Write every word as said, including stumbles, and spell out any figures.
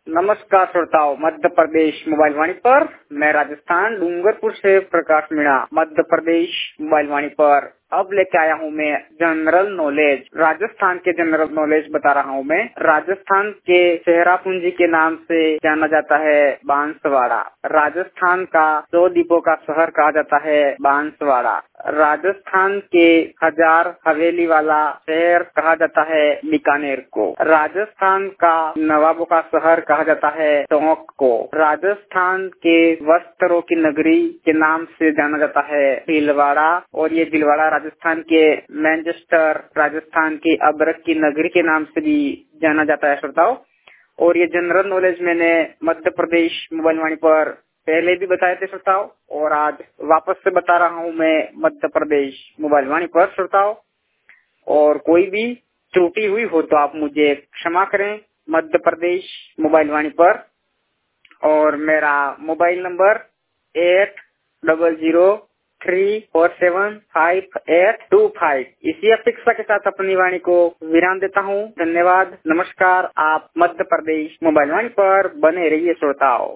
नमस्कार श्रोताओं, मध्य प्रदेश मोबाइल वाणी पर मैं राजस्थान डूंगरपुर से प्रकाश मीणा मध्य प्रदेश मोबाइल वाणी पर अब लेके आया हूँ मैं जनरल नॉलेज। राजस्थान के जनरल नॉलेज बता रहा हूँ मैं। राजस्थान के चेहरापूंजी के नाम से जाना जाता है बांसवाड़ा। राजस्थान का सौ द्वीपों का शहर कहा जाता है बांसवाड़ा। राजस्थान के हजार हवेली वाला शहर कहा जाता है बीकानेर को। राजस्थान का नवाबों का शहर कहा जाता है टोंक को। राजस्थान के वस्त्रों की नगरी के नाम से जाना जाता है भीलवाड़ा, और ये भीलवाड़ा राजस्थान के मैनचेस्टर, राजस्थान की अबरक की नगरी के नाम से भी जाना जाता है श्रोताओ। और ये जनरल नॉलेज मैंने मध्य प्रदेश मोबाइल वाणी पर पहले भी बताए थे श्रोताओ, और आज वापस से बता रहा हूँ मैं मध्य प्रदेश मोबाइल वाणी पर श्रोताओ। और कोई भी त्रुटि हुई हो तो आप मुझे क्षमा करें मध्य प्रदेश मोबाइल वाणी पर। और मेरा mobile number eight double zero three four seven five eight two five. इसी अपेक्षा के साथ अपनी वाणी को विराम देता हूँ। धन्यवाद, नमस्कार। आप मध्य प्रदेश मोबाइल वाणी पर बने रहिए श्रोताओं।